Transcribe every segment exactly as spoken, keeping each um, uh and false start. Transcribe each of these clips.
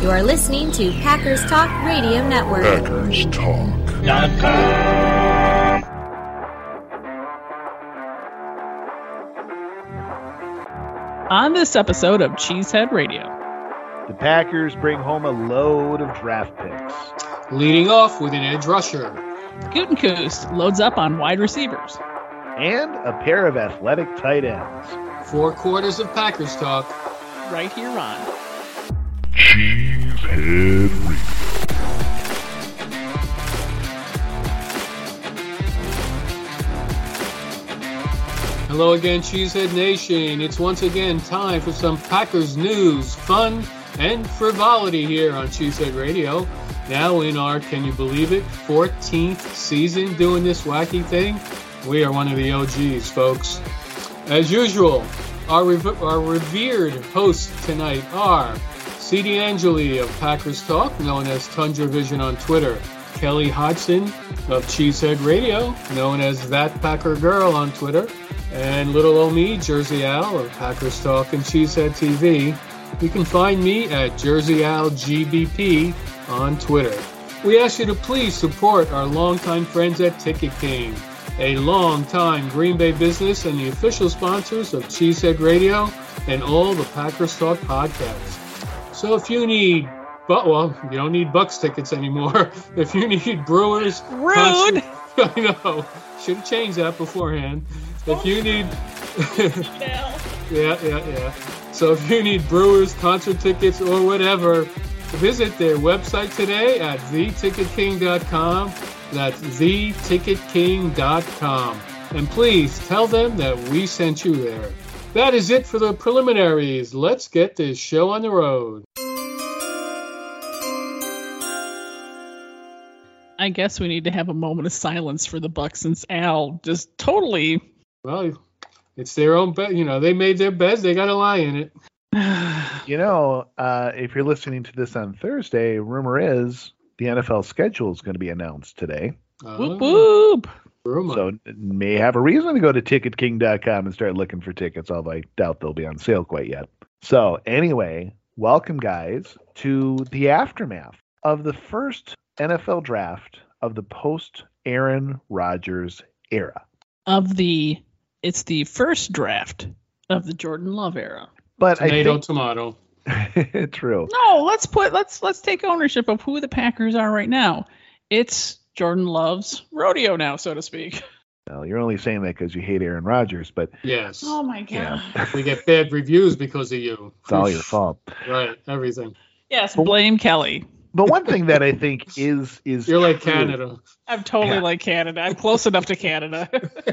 You are listening to Packers Talk Radio Network. Packers Talk dot com. On this episode of Cheesehead Radio, the Packers bring home a load of draft picks. Leading off with an edge rusher. Gutekunst loads up on wide receivers. And a pair of athletic tight ends. Four quarters of Packers talk. Right here on Cheesehead Radio. Hello again, Cheesehead Nation. It's once again time for some Packers news, fun, and frivolity here on Cheesehead Radio. Now in our, can you believe it, fourteenth season doing this wacky thing. We are one of the O Gs, folks. As usual, our, rev- our revered hosts tonight are C. D'Angeli of Packers Talk, known as Tundra Vision on Twitter, Kelly Hodgson of Cheesehead Radio, known as That Packer Girl on Twitter, and little old me, Jersey Al of Packers Talk and Cheesehead T V. You can find me at Jersey Al G B P on Twitter. We ask you to please support our longtime friends at Ticket King, a long-time Green Bay business and the official sponsors of Cheesehead Radio and all the Packers Talk podcasts. So if you need, but well, you don't need Bucks tickets anymore. If you need Brewers, rude. Concert, I know, should have changed that beforehand. If you need, yeah, yeah, yeah. So if you need Brewers concert tickets or whatever, visit their website today at the ticket king dot com. That's the ticket king dot com. And please tell them that we sent you there. That is it for the preliminaries. Let's get this show on the road. I guess we need to have a moment of silence for the Bucks since Al just totally... Well, it's their own bed. You know, they made their beds. They got to lie in it. You know, uh, if you're listening to this on Thursday, rumor is the N F L schedule is going to be announced today. Uh, whoop, whoop. Rumor. So may have a reason to go to ticket king dot com and start looking for tickets, although I doubt they'll be on sale quite yet. So anyway, welcome, guys, to the aftermath of the first N F L draft of the post-Aaron Rodgers era. Of the... It's the first draft of the Jordan Love era. But tomato, I think, tomato. True. No, let's put let's let's take ownership of who the Packers are right now. It's Jordan Love's rodeo now, so to speak. Well, you're only saying that because you hate Aaron Rodgers, but yes. Oh my God. Yeah. We get bad reviews because of you. It's all your fault. Right, everything. Yes, blame Kelly. But one thing that I think is is you're like true, Canada. I'm totally Yeah. like Canada. I'm close enough to Canada.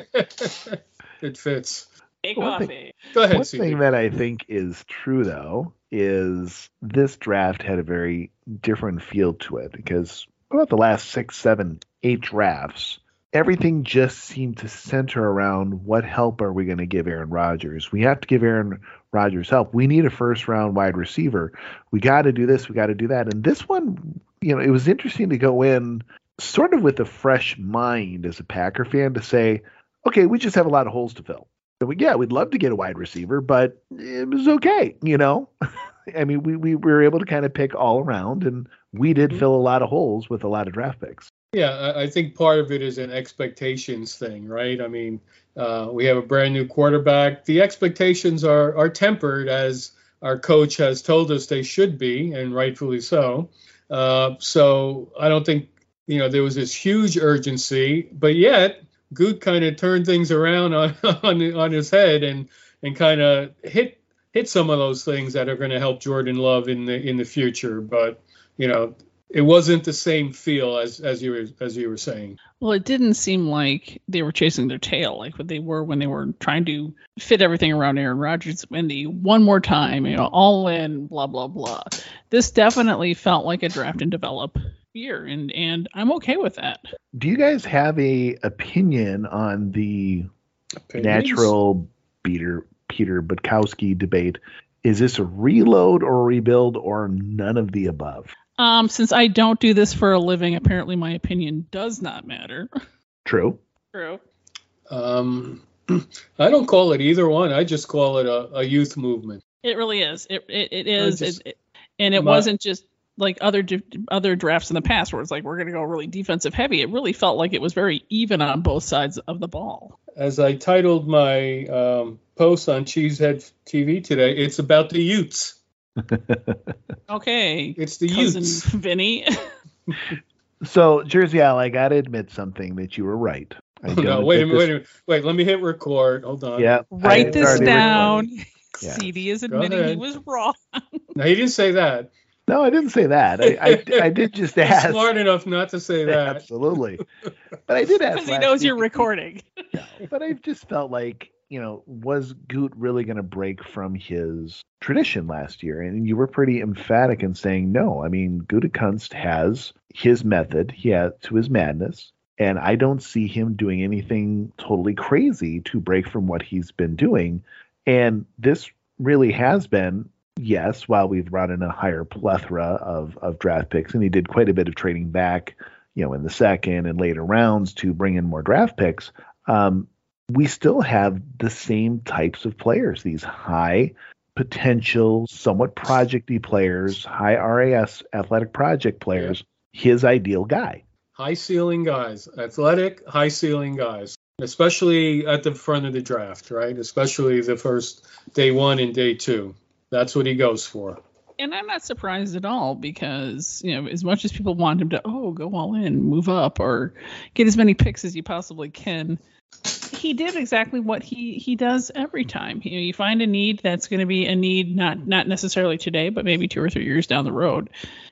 It fits. Take One coffee. thing- Go ahead, One C D. thing that I think is true, though, is this draft had a very different feel to it because about the last six, seven, eight drafts, everything just seemed to center around what help are we going to give Aaron Rodgers? We have to give Aaron Rodgers help. We need a first-round wide receiver. We got to do this. We got to do that. And this one, you know, it was interesting to go in sort of with a fresh mind as a Packer fan to say, okay, we just have a lot of holes to fill. So we, yeah, we'd love to get a wide receiver, but it was okay, you know? I mean, we, we were able to kind of pick all around, and we did fill a lot of holes with a lot of draft picks. Yeah, I, I think part of it is an expectations thing, right? I mean, uh, we have a brand new quarterback. The expectations are, are tempered, as our coach has told us they should be, and rightfully so. Uh, so I don't think, you know, there was this huge urgency, but yet Goot kind of turned things around on on, on his head and and kind of hit hit some of those things that are going to help Jordan Love in the in the future. But you know, it wasn't the same feel as as you were as you were saying. Well, it didn't seem like they were chasing their tail like what they were when they were trying to fit everything around Aaron Rodgers and the one more time, you know, all in, blah blah blah. This definitely felt like a draft and develop year, and and I'm okay with that. Do you guys have a opinion on the Opinions? natural Peter Peter Bukowski debate? Is this a reload or a rebuild or none of the above? Um, since I don't do this for a living, apparently my opinion does not matter. True. True. Um, I don't call it either one. I just call it a, a youth movement. It really is. It it, it is. just- It, it, and it my- wasn't just like other other drafts in the past where it's like we're going to go really defensive heavy. It really felt like it was very even on both sides of the ball. As I titled my um, post on Cheesehead T V today, it's about the Utes. Okay. It's the Cousin Utes. Vinny. So, Jersey Al, I got to admit something that you were right. I Oh, no, wait a minute, wait a minute. Wait, let me hit record. Hold on. Yeah. Write this down. Yeah. C D is Go admitting he ahead. was wrong. No, he didn't say that. No, I didn't say that. I, I, I did just He's ask. smart enough not to say that. Absolutely. But I did ask. Because he last knows week- you're recording. No, but I just felt like, you know, was Goot really going to break from his tradition last year? And you were pretty emphatic in saying no. I mean, Gutekunst has his method, he has to his madness, and I don't see him doing anything totally crazy to break from what he's been doing. And this really has been, yes, while we've brought in a higher plethora of, of draft picks, and he did quite a bit of trading back, you know, in the second and later rounds to bring in more draft picks. Um, we still have the same types of players, these high potential, somewhat projecty players, high R A S athletic project players, his ideal guy. High ceiling guys, athletic, high ceiling guys, especially at the front of the draft, right? Especially the first day one and day two. That's what he goes for. And I'm not surprised at all because, you know, as much as people want him to, oh, go all in, move up, or get as many picks as you possibly can, he did exactly what he, he does every time. You know, you find a need that's going to be a need not not necessarily today, but maybe two or three years down the road.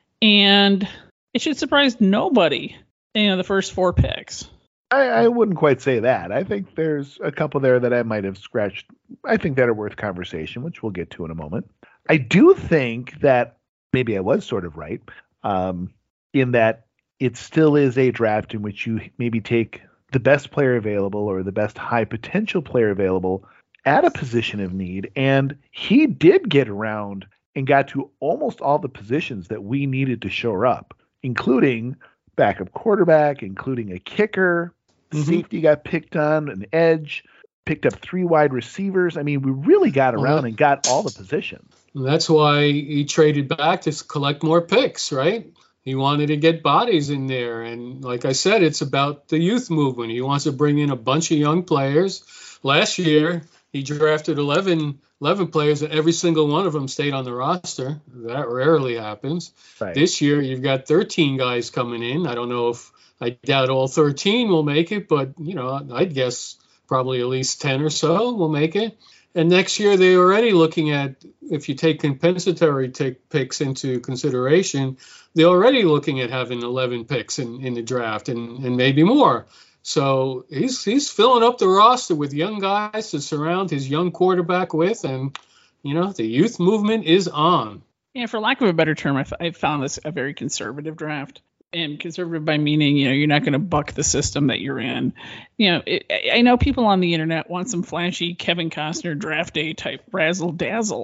And it should surprise nobody, you know, the first four picks. I, I wouldn't quite say that. I think there's a couple there that I might have scratched. I think that are worth conversation, which we'll get to in a moment. I do think that maybe I was sort of right um, in that it still is a draft in which you maybe take the best player available or the best high potential player available at a position of need. And he did get around and got to almost all the positions that we needed to shore up, including backup quarterback, including a kicker, Mhm. safety got picked on, an edge, picked up three wide receivers. I mean, we really got Well, around that- and got all the positions. And that's why he traded back to collect more picks, right? He wanted to get bodies in there. And like I said, it's about the youth movement. He wants to bring in a bunch of young players. Last year, he drafted eleven, eleven players, and every single one of them stayed on the roster. That rarely happens. Right. This year, you've got thirteen guys coming in. I don't know if I doubt all thirteen will make it, but, you know, I'd guess probably at least ten or so will make it. And next year, they're already looking at, if you take compensatory take picks into consideration, they're already looking at having eleven picks in, in the draft and, and maybe more. So he's he's filling up the roster with young guys to surround his young quarterback with. And, you know, the youth movement is on. Yeah, for lack of a better term, I, f- I found this a very conservative draft. And conservative by meaning, you know, you're not going to buck the system that you're in. You know, it, I I know people on the internet want some flashy Kevin Costner draft day type razzle dazzle,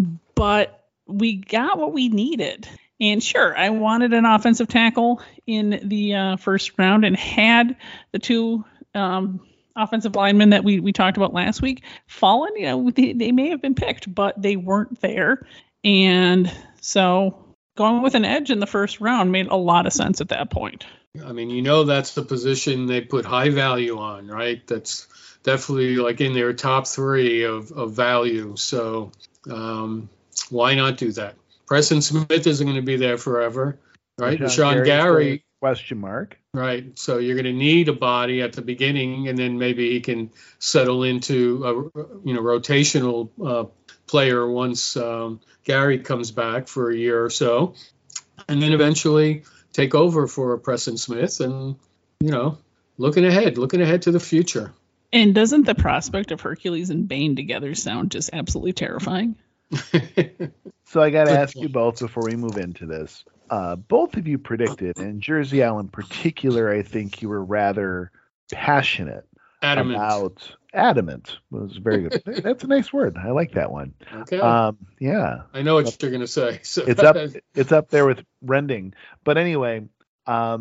but we got what we needed. And sure, I wanted an offensive tackle in the uh, first round and had the two um, offensive linemen that we, we talked about last week fallen. You know, they, they may have been picked, but they weren't there. And so going with an edge in the first round made a lot of sense at that point. I mean, you know, that's the position they put high value on, right? That's definitely like in their top three of, of value. So um, why not do that? Preston Smith isn't going to be there forever, right? Rashawn Gary, question mark. right? So you're going to need a body at the beginning, and then maybe he can settle into a you know rotational uh, player once um, Gary comes back for a year or so, and then eventually take over for Preston Smith, and you know, looking ahead, looking ahead to the future. And doesn't the prospect of Hercules and Bane together sound just absolutely terrifying? So I got to Good ask you both before we move into this. Uh, both of you predicted, and Jersey Al in particular, I think you were rather passionate Adamant. about adamant. Was very good. That's a nice word. I like that one. Okay. Um, yeah, I know what you're going to say. So it's up. It's up there with rending. But anyway, um,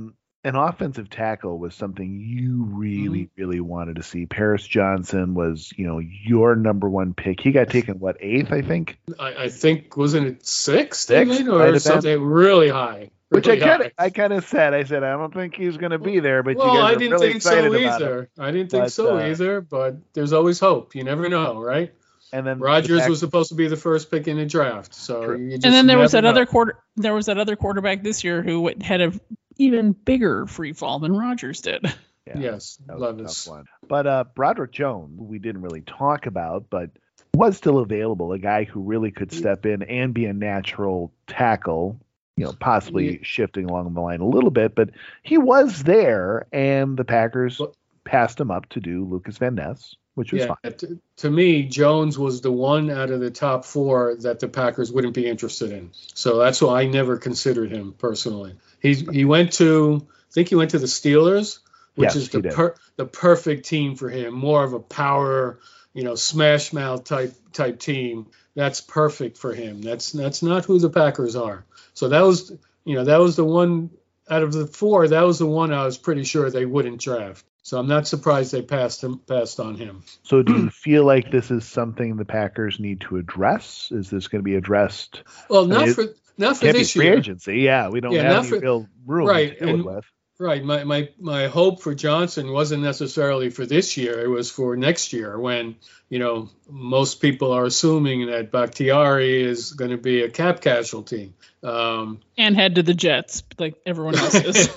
an offensive tackle was something you really, mm-hmm. really wanted to see. Paris Johnson was, you know, your number one pick. He got taken, what, eighth, I think? I, I think, wasn't it sixth, sixth even, or something really high? Which really I kind of, I kind of said, I said, I don't think he's going to be there, but well, you guys I are didn't really think excited so about either. it. I didn't think but, so uh, either, but there's always hope. You never know, right? And then Rodgers the was supposed to be the first pick in the draft, so you just and then there was that know. other quarter. There was that other quarterback this year who had a even bigger free fall than Rodgers did. Yeah, yes, Levis. One. But uh, Broderick Jones, we didn't really talk about, but was still available. A guy who really could step in and be a natural tackle. You know, possibly yeah. shifting along the line a little bit, but he was there, and the Packers well, passed him up to do Lucas Van Ness, which was yeah, fine. To, to me, Jones was the one out of the top four that the Packers wouldn't be interested in. So that's why I never considered him personally. He he went to, I think he went to the Steelers, which yes, is the per, the perfect team for him. More of a power, you know, smash mouth type type team. That's perfect for him. That's that's not who the Packers are. So that was, you know, that was the one out of the four. That was the one I was pretty sure they wouldn't draft. So I'm not surprised they passed him, passed on him. So do you feel like this is something the Packers need to address? Is this going to be addressed? Well, not I mean, for not for this free year. Agency, yeah, we don't yeah, have any for, real room right, to deal and, with. Right. My, my my hope for Johnson wasn't necessarily for this year. It was for next year when, you know, most people are assuming that Bakhtiari is going to be a cap casualty. Um, and head to the Jets like everyone else is.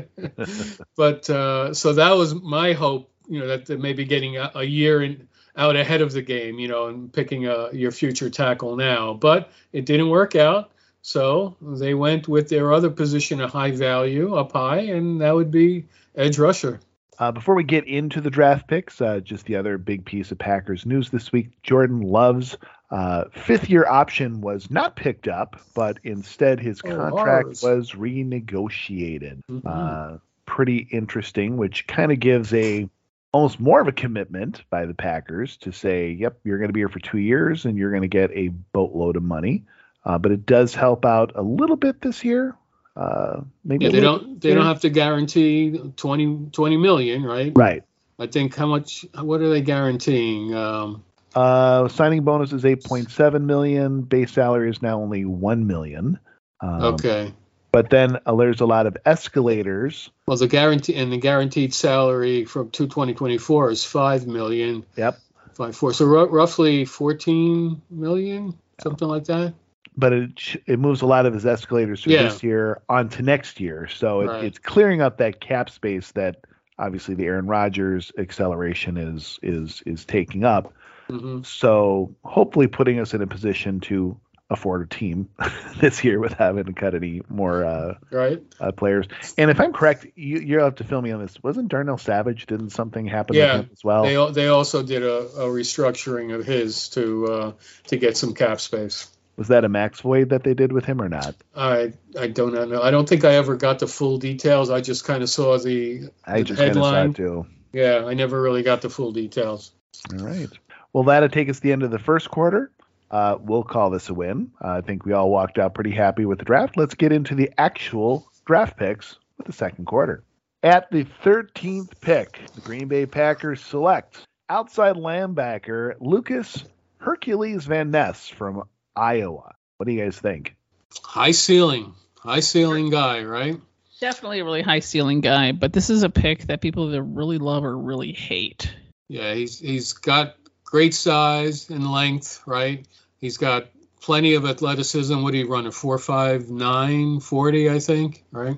But uh, so that was my hope, you know, that, that maybe getting a, a year in, out ahead of the game, you know, and picking a, your future tackle now. But it didn't work out. So they went with their other position of high value up high, and that would be edge rusher. Uh, before we get into the draft picks, uh, just the other big piece of Packers news this week, Jordan Love's uh, fifth-year option was not picked up, but instead his oh, contract ours. was renegotiated. Mm-hmm. Uh, pretty interesting, which kind of gives a almost more of a commitment by the Packers to say, yep, you're going to be here for two years, and you're going to get a boatload of money. Uh, but it does help out a little bit this year. Uh, maybe yeah, they don't they don't have to guarantee twenty, twenty million, right? Right. I think how much? What are they guaranteeing? Um, uh, signing bonus is eight point seven million. Base salary is now only one million. Um, okay. But then uh, there's a lot of escalators. Well, the guarantee and the guaranteed salary from two twenty twenty-four is five million. Yep. Five four. So r- roughly fourteen million, something like that. But it it moves a lot of his escalators from yeah. this year onto next year. So it, right. it's clearing up that cap space that obviously the Aaron Rodgers acceleration is is is taking up. Mm-hmm. So hopefully putting us in a position to afford a team this year without having to cut any more uh, right. uh, players. And if I'm correct, you, you'll have to fill me on this. Wasn't Darnell Savage? Didn't something happen yeah, with him as well? They they also did a, a restructuring of his to uh, to get some cap space. Was that a max void that they did with him or not? I I don't know. I don't think I ever got the full details. I just kind of saw the, I the just kind of saw headline. it too. Yeah, I never really got the full details. All right. Well, that'll take us to the end of the first quarter. Uh, we'll call this a win. Uh, I think we all walked out pretty happy with the draft. Let's get into the actual draft picks with the second quarter. At the thirteenth pick, the Green Bay Packers select outside linebacker Lucas Hercules Van Ness from Iowa. What do you guys think? High ceiling, high ceiling guy, right? Definitely a really high ceiling guy, but this is a pick that people either really love or really hate. Yeah, he's he's got great size and length, right? He's got plenty of athleticism. What do you run, a four five nine forty, I think, right?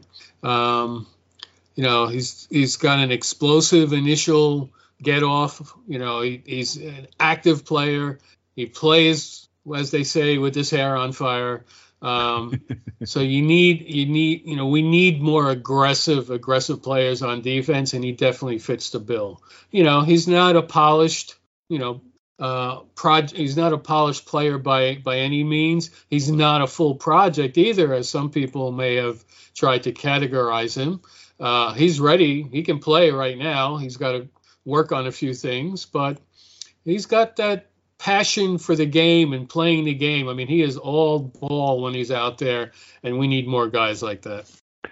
Um, you know, he's he's got an explosive initial get off. You know, he, he's an active player. He plays, as they say, with his hair on fire. Um, so you need, you need, you know, we need more aggressive, aggressive players on defense, and he definitely fits the bill. You know, he's not a polished, you know, uh, proj- he's not a polished player by, by any means. He's not a full project either, as some people may have tried to categorize him. Uh, he's ready. He can play right now. He's got to work on a few things, but he's got that passion for the game and playing the game. I mean, he is all ball when he's out there, and we need more guys like that.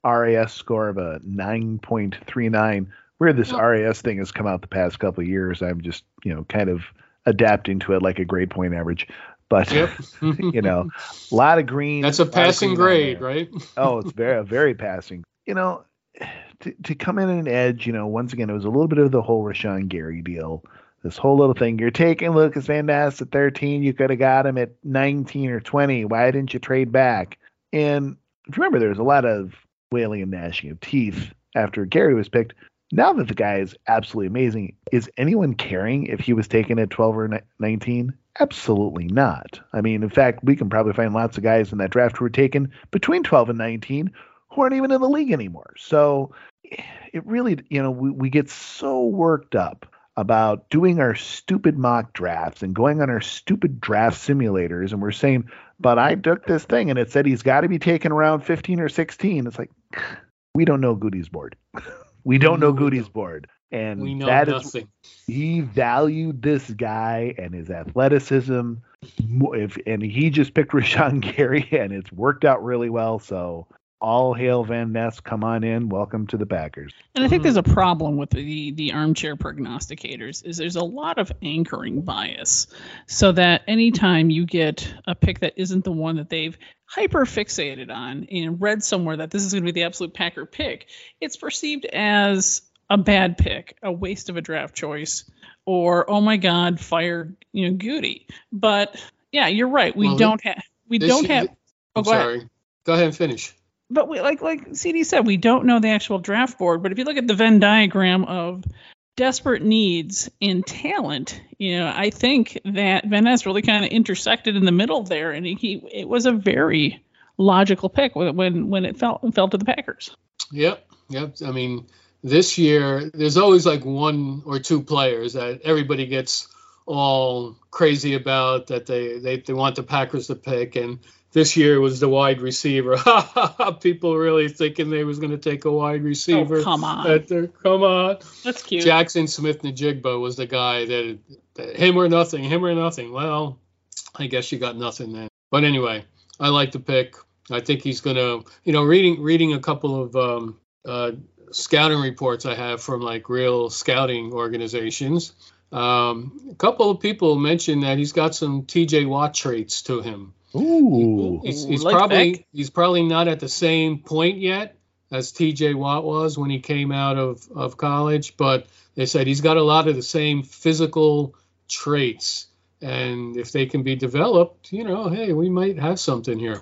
R A S score of a nine point three nine. Where this Oh. R A S thing has come out the past couple of years, I'm just, you know, kind of adapting to it like a grade point average. But, Yep. you know, a lot of green. That's a lot of passing green on grade, there. right? Oh, it's very, very passing. You know, to, to come in an edge, you know, once again, it was a little bit of the whole Rashawn Gary deal. This whole little thing. You're taking Lucas Van Ness at thirteen. You could have got him at nineteen or twenty. Why didn't you trade back? And if you remember, there was a lot of wailing and gnashing of teeth after Gary was picked. Now that the guy is absolutely amazing, is anyone caring if he was taken at twelve or nineteen? Absolutely not. I mean, in fact, we can probably find lots of guys in that draft who were taken between twelve and nineteen who aren't even in the league anymore. So it really, you know, we, we get so worked up about doing our stupid mock drafts and going on our stupid draft simulators. And we're saying, but I took this thing and it said he's got to be taken around fifteen or sixteen. It's like, we don't know Goody's board. we don't know We Goody's don't. board. And We know that nothing. is, he valued this guy and his athleticism. mo- If and he just picked Rashawn Gary and it's worked out really well. So all hail Van Ness. Come on in. Welcome to the Packers. And I think Mhm. there's a problem with the the armchair prognosticators is there's a lot of anchoring bias, so that anytime you get a pick that isn't the one that they've hyper fixated on and read somewhere that this is going to be the absolute Packer pick, it's perceived as a bad pick, a waste of a draft choice, or oh my God, fire you know Goody. But yeah, you're right. We Well, don't have we This- don't have. Oh, I'm go ahead. sorry. Go ahead and finish. But we, like like C D said, we don't know the actual draft board. But if you look at the Venn diagram of desperate needs and talent, you know, I think that Van Ness really kind of intersected in the middle there, and he it was a very logical pick when when, when it fell fell to the Packers. Yep. Yep. I mean, this year there's always like one or two players that everybody gets all crazy about that they they, they want the Packers to pick, and this year was the wide receiver. People really thinking they was going to take a wide receiver. Oh, come on. At their, come on. That's cute. Jackson Smith-Njigba was the guy that, that him or nothing, him or nothing. Well, I guess you got nothing then. But anyway, I like the pick. I think he's going to, you know, reading reading a couple of um, uh, scouting reports I have from like real scouting organizations. Um, a couple of people mentioned that he's got some T J Watt traits to him. Ooh. He's, he's Like probably Beck. he's probably not at the same point yet as T J Watt was when he came out of, of college, but they said he's got a lot of the same physical traits, and if they can be developed, you know, hey, we might have something here.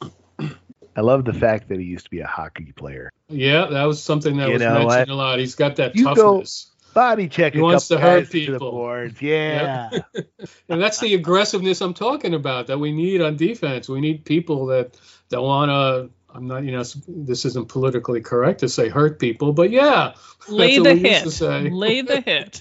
I love the fact that he used to be a hockey player. Yeah, that was something that You was know mentioned what? a lot. He's got that You go- toughness. Body check He a wants couple to hurt guys to the people. boards. Yeah. And that's the aggressiveness I'm talking about that we need on defense. We need people that that want to. I'm not, you know, this isn't politically correct to say hurt people, but yeah, Lay that's the what we used to hit. say. Lay the hit.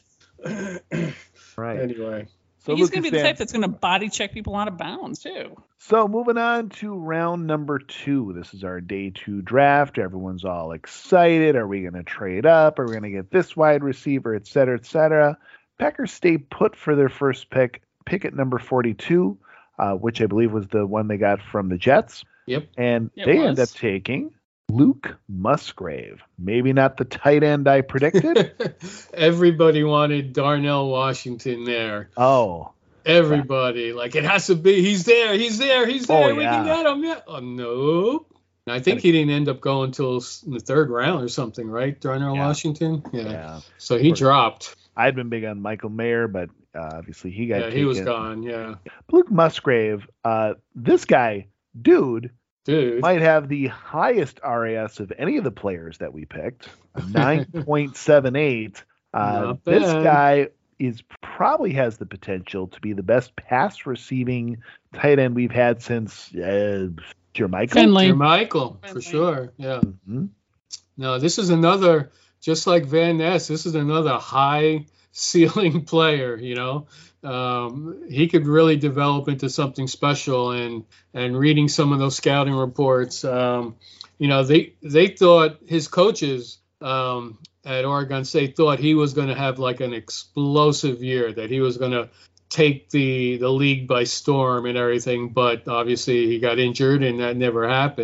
Right. Anyway, So He's going to Lucas be the Van- type that's going to body check people out of bounds too. So moving on to round number two. This is our day two draft. Everyone's all excited. Are we going to trade up? Are we going to get this wide receiver, et cetera, et cetera? Packers stay put for their first pick, pick at number forty-two, uh, which I believe was the one they got from the Jets. yep. And It they was. end up taking Luke Musgrave. Maybe not the tight end I predicted. Everybody wanted Darnell Washington there. Oh, Everybody, like it has to be. He's there. He's there. He's there. Oh, we yeah. can get him. Yeah. Oh no. And I think he didn't end up going till s- in the third round or something, right? Darnell Yeah. Washington. Yeah. yeah. So he course. dropped. I'd been big on Michael Mayer, but uh, obviously he got Yeah, taken. he was gone. Yeah. Luke Musgrave, uh, this guy, dude, Dude. might have the highest R A S of any of the players that we picked, nine point seven eight. Uh, Not this bad. guy is probably has the potential to be the best pass receiving tight end we've had since uh, Jermichael. Finley. Michael, for Finley. sure. Yeah. Mhm. No, this is another, just like Van Ness, this is another high ceiling player, you know. Um, he could really develop into something special, and and reading some of those scouting reports, um, you know, they they thought his coaches um, at Oregon State thought he was going to have like an explosive year, that he was going to take the the league by storm and everything, but obviously he got injured and that never happened.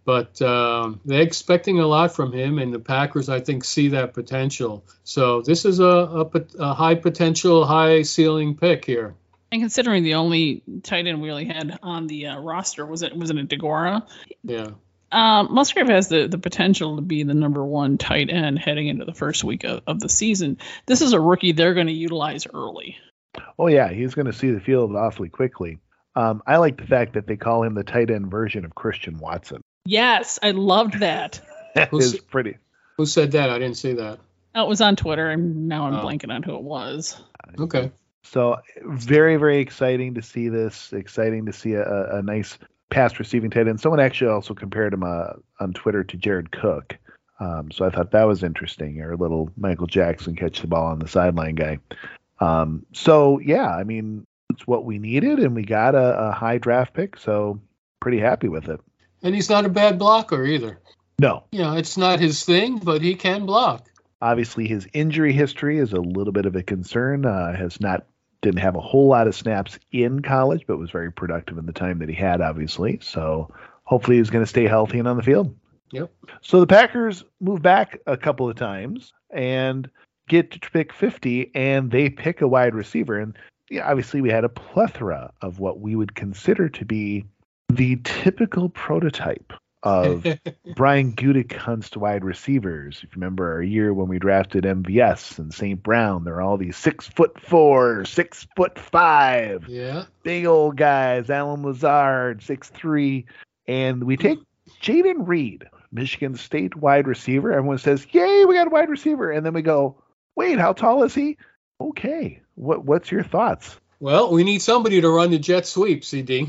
But um, they're expecting a lot from him, and the Packers, I think, see that potential. So this is a, a, a high potential, high ceiling pick here. And considering the only tight end we really had on the uh, roster was it wasn't it DeGuara? Yeah. Um, Musgrave has the, the potential to be the number one tight end heading into the first week of, of the season. This is a rookie they're going to utilize early. Oh, yeah, he's going to see the field awfully quickly. Um, I like the fact that they call him the tight end version of Christian Watson. Yes, I loved that. That is pretty. Who said that? I didn't see that. Oh, it was on Twitter, and now I'm oh. blanking on who it was. Okay. So very, very exciting to see this. Exciting to see a, a nice pass receiving tight end. Someone actually also compared him uh, on Twitter to Jared Cook. Um, so I thought that was interesting. Or a little Michael Jackson catch the ball on the sideline guy. Um, so, yeah, I mean, it's what we needed, and we got a, a high draft pick. So pretty happy with it. And he's not a bad blocker either. No. You know, it's not his thing, but he can block. Obviously, his injury history is a little bit of a concern. Uh, has not didn't have a whole lot of snaps in college, but was very productive in the time that he had, obviously. So hopefully he's going to stay healthy and on the field. Yep. So the Packers move back a couple of times and get to pick fifty, and they pick a wide receiver. And yeah, obviously we had a plethora of what we would consider to be the typical prototype of Brian Gutekunst wide receivers. If you remember a year when we drafted M V S and Saint Brown, they're all these six foot four, six foot five, yeah, big old guys. Alan Lazard, six three, and we take Jaden Reed, Michigan State wide receiver. Everyone says, "Yay, we got a wide receiver," and then we go, "Wait, how tall is he?" Okay, what what's your thoughts? Well, we need somebody to run the jet sweep, C D.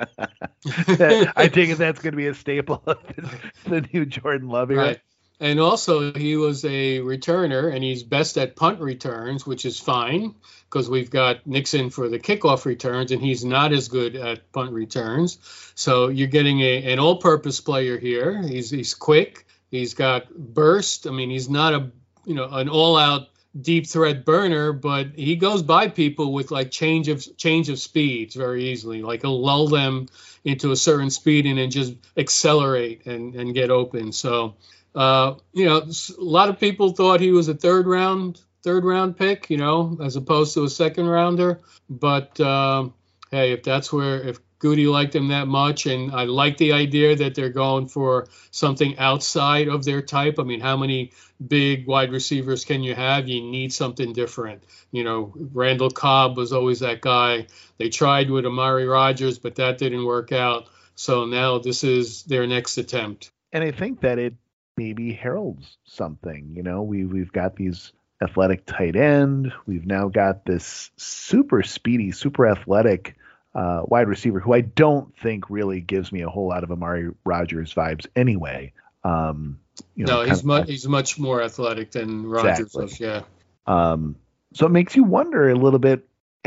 I think that's going to be a staple of the new Jordan Love era. Right. And also, he was a returner, and he's best at punt returns, which is fine because we've got Nixon for the kickoff returns, and he's not as good at punt returns. So you're getting a, an all-purpose player here. He's he's quick. He's got burst. I mean, he's not a you know an all-out deep threat burner, but he goes by people with like change of change of speeds very easily. Like he'll lull them into a certain speed and then just accelerate and, and get open. So, uh, you know, a lot of people thought he was a third round, third round pick, you know, as opposed to a second rounder. But uh, hey, if that's where, if Goody liked him that much, and I like the idea that they're going for something outside of their type. I mean, how many big wide receivers can you have? You need something different. You know, Randall Cobb was always that guy. They tried with Amari Rodgers, but that didn't work out. So now this is their next attempt. And I think that it maybe heralds something. You know, we, we've got these athletic tight end. We've now got this super speedy, super athletic uh, wide receiver who I don't think really gives me a whole lot of Amari Rodgers vibes anyway. Um, you know, no, he's of, much he's much more athletic than Rodgers. Exactly. Was, yeah. Um, so it makes you wonder a little bit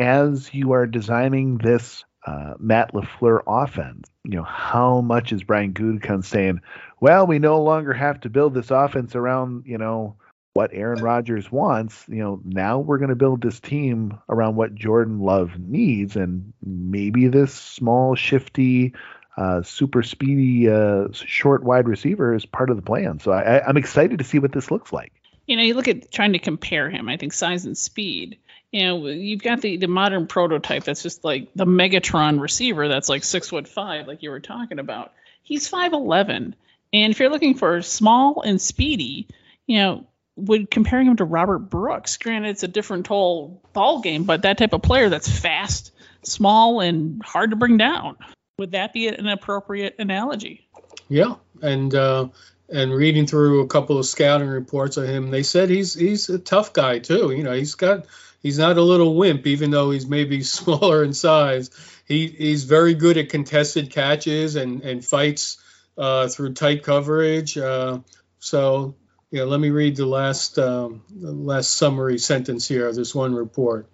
as you are designing this uh, Matt LaFleur offense. You know, how much is Brian Gutekunst saying, well, we no longer have to build this offense around, you know, what Aaron Rodgers wants. You know, now we're going to build this team around what Jordan Love needs, and maybe this small, shifty, uh, super speedy, uh, short wide receiver is part of the plan. So I, I'm excited to see what this looks like. You know, you look at trying to compare him, I think size and speed. You know, you've got the, the modern prototype that's just like the Megatron receiver that's like six foot five, like you were talking about. He's five eleven. And if you're looking for small and speedy, you know, would comparing him to Robert Brooks. Granted, it's a different whole ball game, but that type of player that's fast, small, and hard to bring down. Would that be an appropriate analogy? Yeah, and uh, and reading through a couple of scouting reports of him, they said he's he's a tough guy too. You know, he's got he's not a little wimp, even though he's maybe smaller in size. He he's very good at contested catches and and fights uh, through tight coverage. Uh, so. Yeah, let me read the last um, the last summary sentence here of this one report.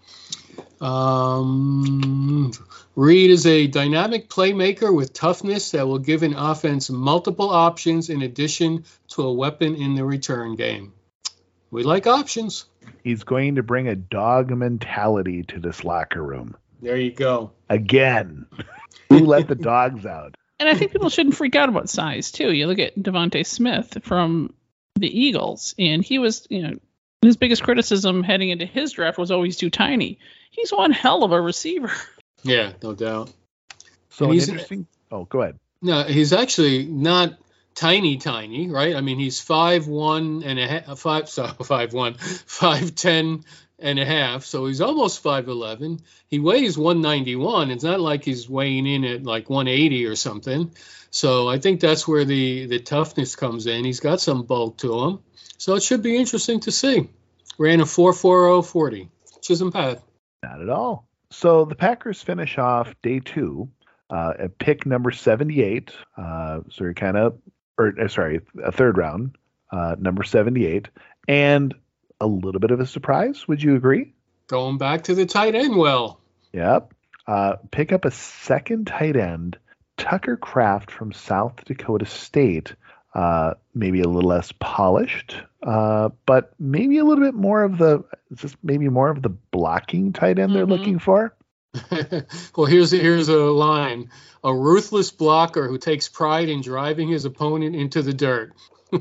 Um, Reed is a dynamic playmaker with toughness that will give an offense multiple options in addition to a weapon in the return game. We like options. He's going to bring a dog mentality to this locker room. There you go. Again. Who let the dogs out? And I think people shouldn't freak out about size, too. You look at Devontae Smith from the Eagles, and he was, you know, his biggest criticism heading into his draft was always too tiny. He's one hell of a receiver. Yeah, no doubt. So And an he's- interesting. Oh, go ahead. No, he's actually not tiny, tiny, right? I mean, he's five one and a half, five, sorry, five one, five ten and a half. So he's almost five eleven. He weighs one ninety-one. It's not like he's weighing in at like one eighty or something. So I think that's where the the toughness comes in. He's got some bulk to him, so it should be interesting to see. Ran a four forty forty, which isn't bad. Not at all. So the Packers finish off day two uh, at pick number seventy-eight. Uh, so you're kind of, or uh, sorry, a third round, uh, number seventy-eight, and a little bit of a surprise. Would you agree? Going back to the tight end well. Yep. Uh, pick up a second tight end, Tucker Kraft from South Dakota State. Uh, maybe a little less polished, uh, but maybe a little bit more of the, just maybe more of the blocking tight end they're Mhm. looking for. Well, here's here's a line: a ruthless blocker who takes pride in driving his opponent into the dirt.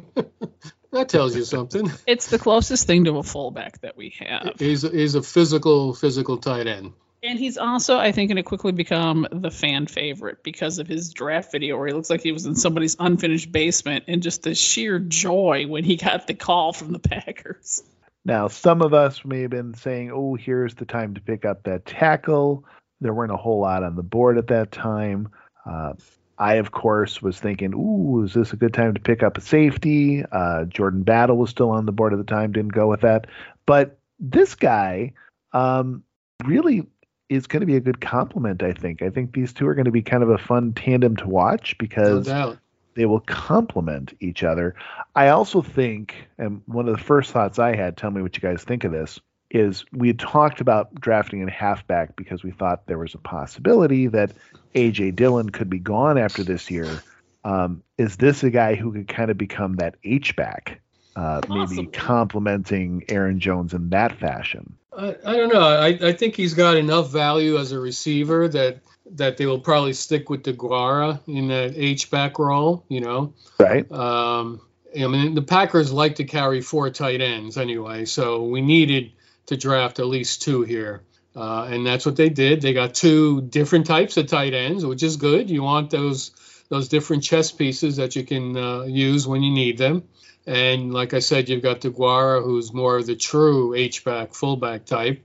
That tells you something. It's the closest thing to a fullback that we have. He's he's a physical physical tight end. And he's also, I think, going to quickly become the fan favorite because of his draft video where he looks like he was in somebody's unfinished basement and just the sheer joy when he got the call from the Packers. Now, some of us may have been saying, oh, here's the time to pick up that tackle. There weren't a whole lot on the board at that time. Uh, I, of course, was thinking, ooh, is this a good time to pick up a safety? Uh, Jordan Battle was still on the board at the time, didn't go with that. But this guy um, really is going to be a good compliment, I think. I think these two are going to be kind of a fun tandem to watch No because doubt. they will complement each other. I also think, and one of the first thoughts I had, tell me what you guys think of this, is we had talked about drafting a halfback because we thought there was a possibility that A J Dillon could be gone after this year. Um, is this a guy who could kind of become that H-back, uh, maybe Possibly. complementing Aaron Jones in that fashion? I, I don't know. I, I think he's got enough value as a receiver that that they will probably stick with DeGuara in that H-back role, you know. Right? Um, I mean, the Packers like to carry four tight ends anyway, so we needed to draft at least two here. Uh, and that's what they did. They got two different types of tight ends, which is good. You want those those different chess pieces that you can uh, use when you need them. And like I said, you've got DeGuara, who's more of the true H-back, fullback type.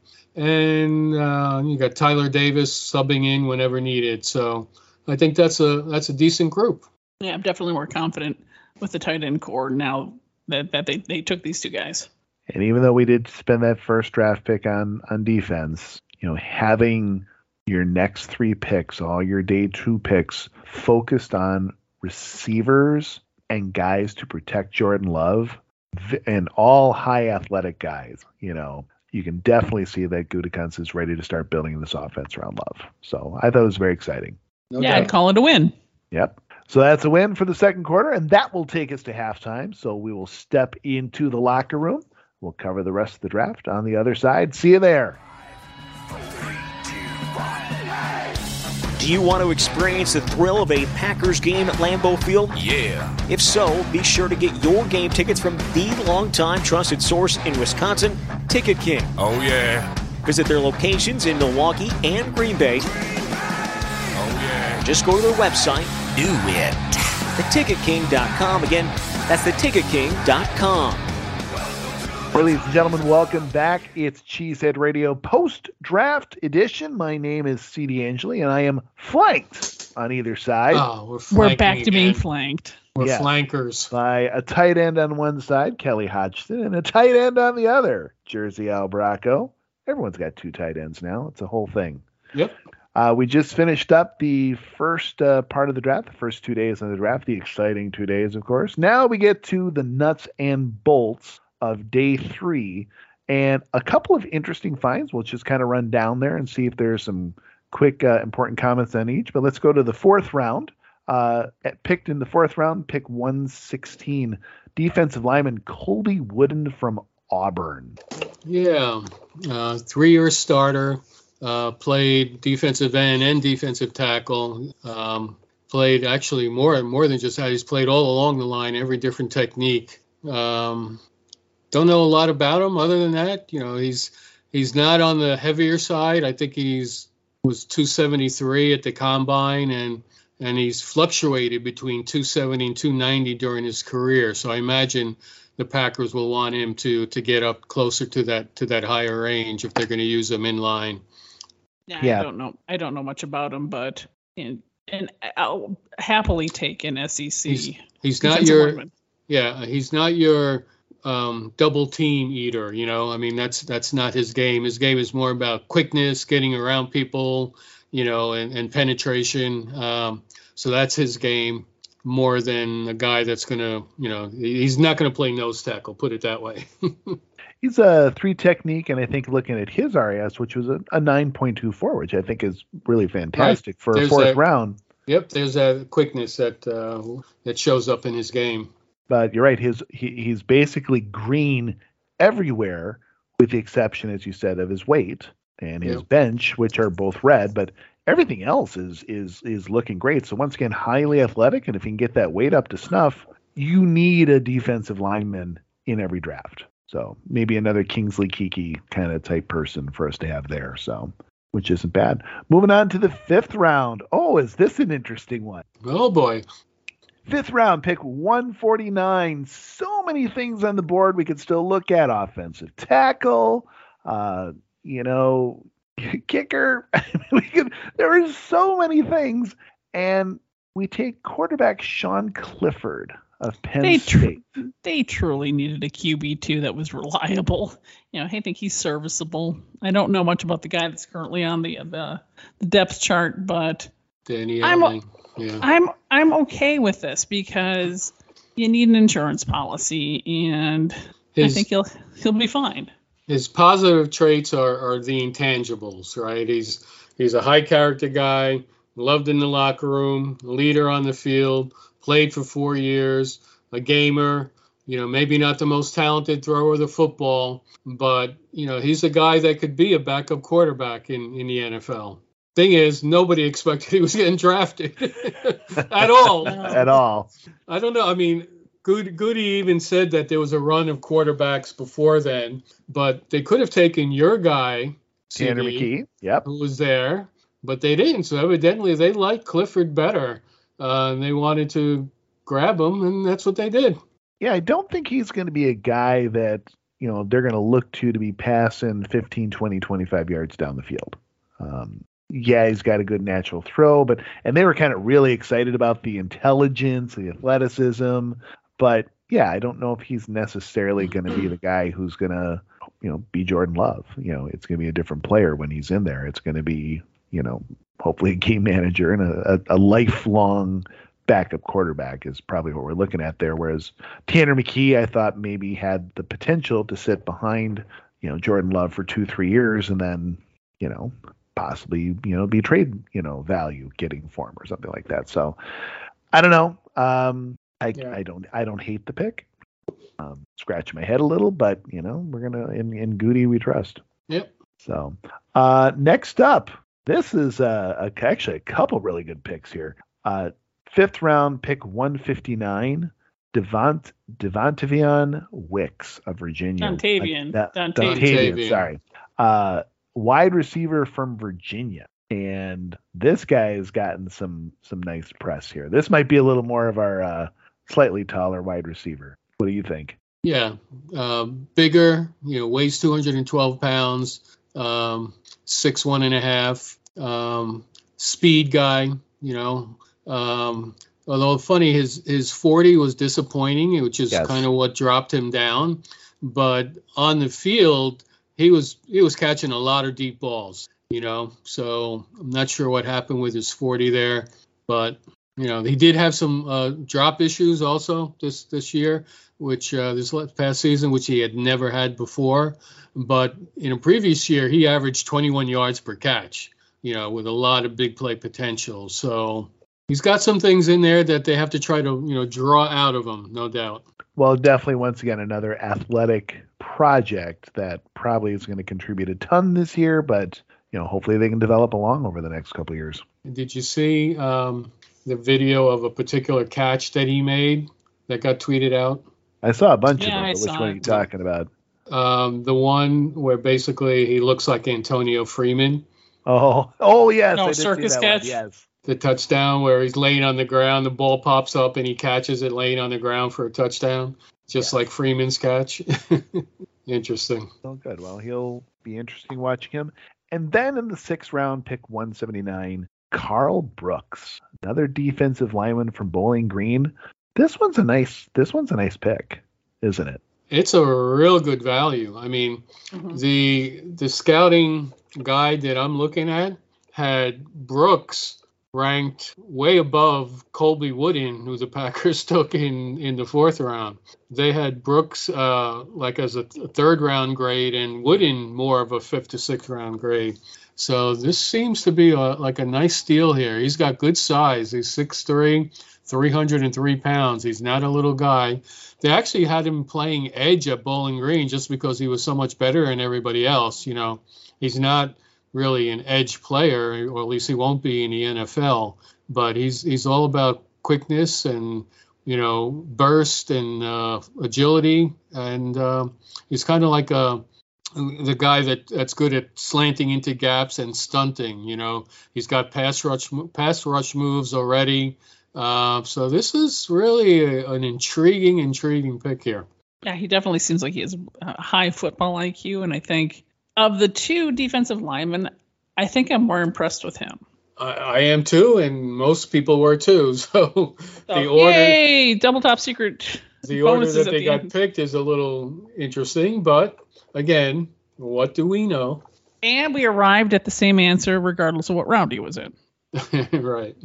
And uh, you got Tyler Davis subbing in whenever needed. So I think that's a that's a decent group. Yeah, I'm definitely more confident with the tight end core now that, that they, they took these two guys. And even though we did spend that first draft pick on on defense, you know, having your next three picks, all your day two picks, focused on receivers and guys to protect Jordan Love, v- and all high athletic guys, you know, you can definitely see that Gutekunst is ready to start building this offense around Love. So I thought it was very exciting. No yeah, doubt. I'd call it a win. Yep. So that's a win for the second quarter, and that will take us to halftime. So we will step into the locker room. We'll cover the rest of the draft on the other side. See you there. Do you want to experience the thrill of a Packers game at Lambeau Field? Yeah. If so, be sure to get your game tickets from the longtime trusted source in Wisconsin, Ticket King. Oh, yeah. Visit their locations in Milwaukee and Green Bay. Oh, yeah. Just go to their website, Do it. the ticket king dot com. Again, that's the ticket king dot com. Ladies and gentlemen, welcome back. It's Cheesehead Radio post-draft edition. My name is C D Angeli, and I am flanked on either side Oh, we're We're flanking back to being again. flanked. We're Yeah. flankers. by a tight end on one side, Kelly Hodgson, and a tight end on the other, Jersey Albracco. Everyone's got two tight ends now. It's a whole thing. Yep. Uh, we just finished up the first uh, part of the draft, the first two days of the draft, the exciting two days, of course. Now we get to the nuts and bolts of day three, and a couple of interesting finds. We'll just kind of run down there and see if there's some quick, uh, important comments on each. But let's go to the fourth round. Uh, at, picked in the fourth round, pick one sixteen, defensive lineman Colby Wooden from Auburn. Yeah. Uh, three-year starter. Uh, played defensive end and defensive tackle. Um, played actually more more than just that. He's played all along the line, every different technique. Um, don't know a lot about him other than that. You know, he's he's not on the heavier side. I think he's was two seventy-three at the combine, and and he's fluctuated between two seventy and two ninety during his career. So I imagine the Packers will want him to to get up closer to that to that higher range if they're going to use him in line. Yeah, Yeah. I don't know. I don't know much about him, but and, and I'll happily take an S E C. He's, he's not defensive your lineman. yeah, he's not your um, double team eater. You know, I mean that's that's not his game. His game is more about quickness, getting around people, you know, and, and penetration. Um, so that's his game more than a guy that's going to, you know, he's not going to play nose tackle, put it that way. He's a three technique, and I think looking at his R A S, which was a, a nine point two four, which I think is really fantastic for There's a fourth that- round. Yep, there's that quickness that uh, that shows up in his game. But you're right. His he, he's basically green everywhere, with the exception, as you said, of his weight and his Yep. bench, which are both red. But everything else is is is looking great. So once again, highly athletic, and if you can get that weight up to snuff, you need a defensive lineman in every draft. So maybe another Kingsley Keke kind of type person for us to have there. So, which isn't bad. Moving on to the fifth round. Oh, is this an interesting one? Oh boy. Fifth round, pick one forty-nine. So many things on the board we could still look at. Offensive tackle, uh, you know, kicker. we could, there are so many things. And we take quarterback Sean Clifford of Penn They tr- State. They truly needed a Q B too that was reliable. You know, I think he's serviceable. I don't know much about the guy that's currently on the the, the depth chart, but Danny I'm a- Elling. Yeah. I'm I'm okay with this because you need an insurance policy, and I His, think he'll he'll be fine. his positive traits are, are the intangibles, right? He's he's a high character guy, loved in the locker room, leader on the field, played for four years, a gamer, you know, maybe not the most talented thrower of the football, but, you know, he's a guy that could be a backup quarterback in, in the N F L. Thing is, nobody expected he was getting drafted at all. At all. I don't know. I mean, Good, Goody even said that there was a run of quarterbacks before then, but they could have taken your guy, Tanner C D, McKee. Yep. who was there, but they didn't. So evidently they liked Clifford better, uh, and they wanted to grab him, and that's what they did. Yeah, I don't think he's going to be a guy that, you know, they're going to look to to be passing fifteen, twenty, twenty-five yards down the field. Um, yeah, he's got a good natural throw, but and they were kind of really excited about the intelligence, the athleticism, but yeah, I don't know if he's necessarily going to be the guy who's going to, you know, be Jordan Love. You know, it's going to be a different player when he's in there. It's going to be, you know, hopefully a game manager and a, a, a lifelong backup quarterback is probably what we're looking at there. Whereas Tanner McKee, I thought maybe had the potential to sit behind, you know, Jordan Love for two, three years and then, you know, possibly, you know, be trade, you know, value getting for him or something like that. So I don't know. Um, I, Yeah. I don't, I don't hate the pick. Um, scratch my head a little, but you know, we're going to, in, in Goody, we trust. Yep. So uh, next up, this is uh, a, actually a couple really good picks here. Uh, fifth round pick one fifty-nine, Devont, Devontavion Wicks of Virginia. Dontavian. Uh, Dontavian. Dontavian, Dontavian. sorry. Uh, wide receiver from Virginia. And this guy has gotten some some nice press here. This might be a little more of our uh, slightly taller wide receiver. What do you think? Yeah, uh, bigger, you know, weighs two hundred twelve pounds, um, six one and a half, um, speed guy, you know. Um, although funny, his his forty was disappointing, which is Yes. kind of what dropped him down. But on the field, he was he was catching a lot of deep balls, you know. So I'm not sure what happened with his forty there, but you know, he did have some uh, drop issues also this this year, which uh, this past season, which he had never had before. But in a previous year, he averaged twenty-one yards per catch, you know, with a lot of big play potential. So he's got some things in there that they have to try to, you know, draw out of him, no doubt. Well, definitely, once again, another athletic project that probably is going to contribute a ton this year, but, you know, hopefully they can develop along over the next couple of years. Did you see um, the video of a particular catch that he made that got tweeted out? I saw a bunch Yeah, of I them, but which saw one are you it. talking about? Um, the one where basically he looks like Antonio Freeman. Oh, oh yes, No, I did see circus that catch? one. Yes. The touchdown where he's laying on the ground, the ball pops up and he catches it laying on the ground for a touchdown, just Yeah. like Freeman's catch. Interesting. Oh, good. Well, he'll be interesting watching him. And then in the sixth round, pick one seventy-nine, Carl Brooks, another defensive lineman from Bowling Green. This one's a nice. This one's a nice pick, isn't it? It's a real good value. I mean, Mhm. the the scouting guide that I'm looking at had Brooks ranked way above Colby Wooden, who the Packers took in, in the fourth round. They had Brooks uh, like as a th- third round grade and Wooden more of a fifth to sixth round grade. So this seems to be a, like a nice steal here. He's got good size. He's six three, three hundred three pounds. He's not a little guy. They actually had him playing edge at Bowling Green just because he was so much better than everybody else. You know, he's not really an edge player, or at least he won't be in the N F L. But he's he's all about quickness and, you know, burst and uh, agility, and uh, he's kind of like a the guy that, that's good at slanting into gaps and stunting. You know, he's got pass rush pass rush moves already. Uh, so this is really a, an intriguing, intriguing pick here. Yeah, he definitely seems like he has a high football I Q, and I think of the two defensive linemen, I think I'm more impressed with him. I, I am too, and most people were too. So the So, order, yay! Double top secret. the order bonuses that at they the got end. picked is a little interesting. But again, what do we know? And we arrived at the same answer regardless of what round he was in. Right.